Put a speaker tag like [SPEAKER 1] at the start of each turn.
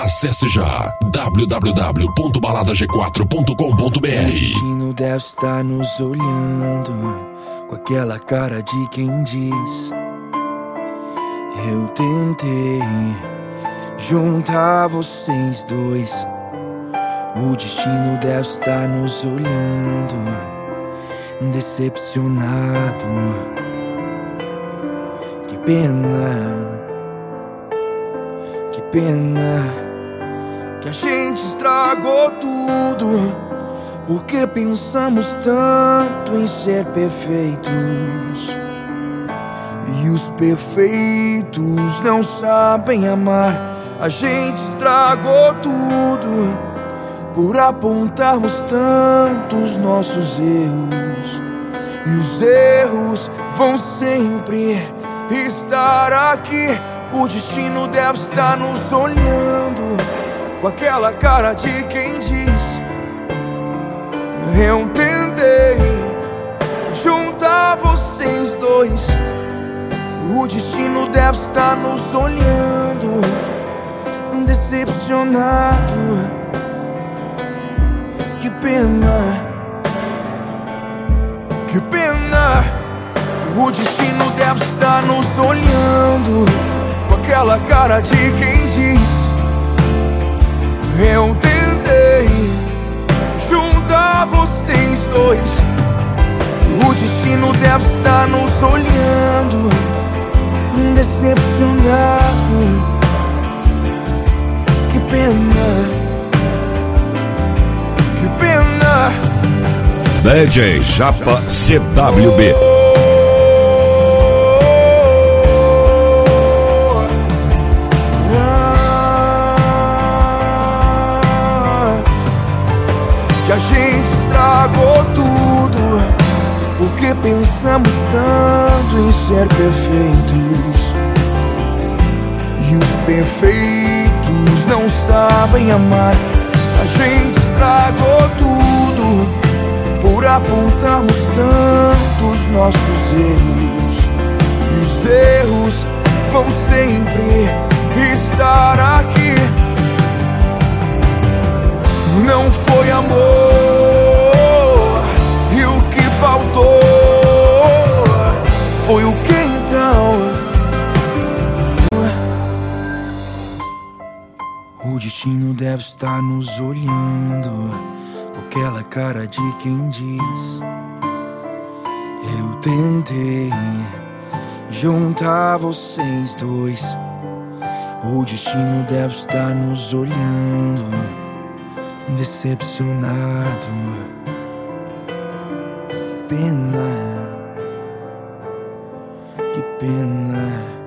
[SPEAKER 1] Acesse já www.baladag4.com.br.
[SPEAKER 2] O destino deve estar nos olhando com aquela cara de quem diz: eu tentei juntar vocês dois. O destino deve estar nos olhando, decepcionado. Que pena que a gente estragou tudo, porque pensamos tanto em ser perfeitos. E os perfeitos não sabem amar. A gente estragou tudo por apontarmos tanto os nossos erros. E os erros vão sempre estar aqui. O destino deve estar nos olhando com aquela cara de quem diz: eu tentei juntar vocês dois. O destino deve estar nos olhando, decepcionado. Que pena. O destino deve estar nos olhando com aquela cara de quem diz: eu tentei juntar vocês dois. O destino deve estar nos olhando, decepcionado. Que pena.
[SPEAKER 3] DJ Japa CWB.
[SPEAKER 2] Que a gente estragou tudo, porque pensamos tanto em ser perfeitos. E os perfeitos não sabem amar. A gente estragou tudo por apontarmos tanto os nossos erros. E os erros vão sempre estar aqui. Não foi amor, e o que faltou foi o que então? O destino deve estar nos olhando com aquela cara de quem diz: eu tentei juntar vocês dois. O destino deve estar nos olhando, decepcionado. Que pena.